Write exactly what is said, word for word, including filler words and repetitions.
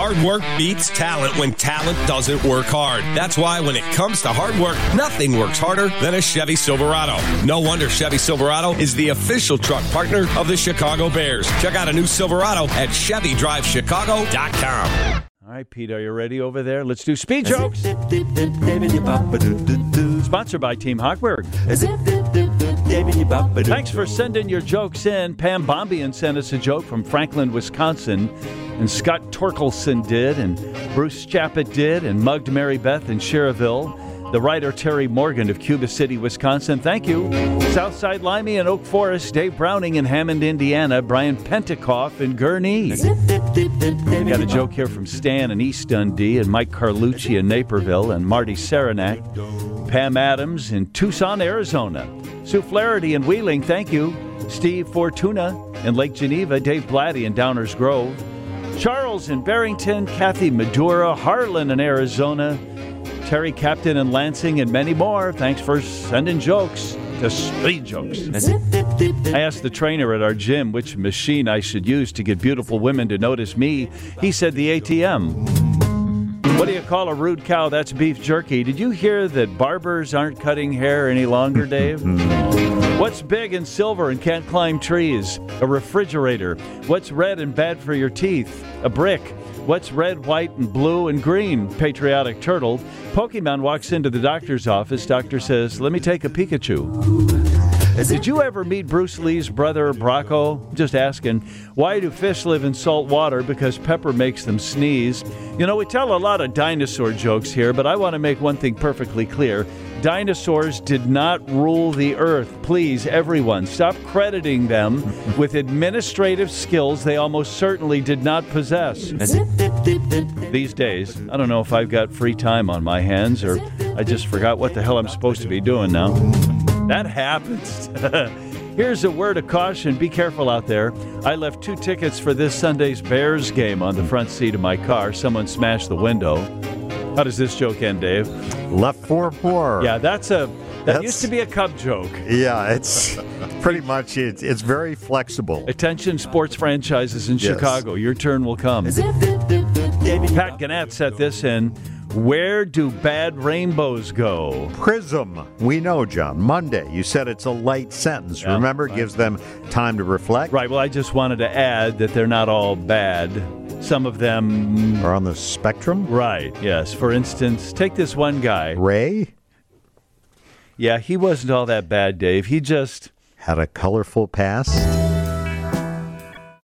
Hard work beats talent when talent doesn't work hard. That's why when it comes to hard work, nothing works harder than a Chevy Silverado. No wonder Chevy Silverado is the official truck partner of the Chicago Bears. Check out a new Silverado at Chevy Drive Chicago dot com. All right, Pete, are you ready over there? Let's do speed jokes. Sponsored by Team Hochberg. Thanks for sending your jokes in. Pam Bombian sent us a joke from Franklin, Wisconsin. And Scott Torkelson did, and Bruce Chappett did, and mugged Mary Beth in Cherville. The writer Terry Morgan of Cuba City, Wisconsin. Thank you. Southside Limey and Oak Forest. Dave Browning in Hammond, Indiana. Brian Pentecoff in Gurnee. We got a joke here from Stan in East Dundee, and Mike Carlucci in Naperville, and Marty Saranac. Pam Adams in Tucson, Arizona. Sue Flaherty in Wheeling. Thank you. Steve Fortuna in Lake Geneva. Dave Blatty in Downers Grove. Charles in Barrington. Kathy Madura. Harlan in Arizona. Terry Captain in Lansing, and many more. Thanks for sending jokes to Speed Jokes. I asked the trainer at our gym which machine I should use to get beautiful women to notice me. He said the A T M. What do you call a rude cow? That's beef jerky. Did you hear that barbers aren't cutting hair any longer, Dave? What's big and silver and can't climb trees? A refrigerator. What's red and bad for your teeth? A brick. What's red, white, and blue, and green? Patriotic turtle. Pokemon walks into the doctor's office. Doctor says, let me take a Pikachu. Did you ever meet Bruce Lee's brother, Brocco? Just asking. Why do fish live in salt water? Because pepper makes them sneeze. You know, we tell a lot of dinosaur jokes here, but I want to make one thing perfectly clear. Dinosaurs did not rule the earth. Please, everyone, stop crediting them with administrative skills they almost certainly did not possess. These days, I don't know if I've got free time on my hands or I just forgot what the hell I'm supposed to be doing now. That happens. Here's a word of caution. Be careful out there. I left two tickets for this Sunday's Bears game on the front seat of my car. Someone smashed the window. How does this joke end, Dave? Left four more. Yeah, that's a that that's, used to be a Cub joke. Yeah, it's pretty much it's it's very flexible. Attention, sports franchises in yes. Chicago. Your turn will come. Pat Gannett set this in. Where do bad rainbows go? Prism. We know, John. Monday. You said it's a light sentence. Yeah, Remember, right. Gives them time to reflect. Right. Well, I just wanted to add that they're not all bad. Some of them are on the spectrum. Right. Yes. For instance, take this one guy. Ray? Yeah, he wasn't all that bad, Dave. He just had a colorful past.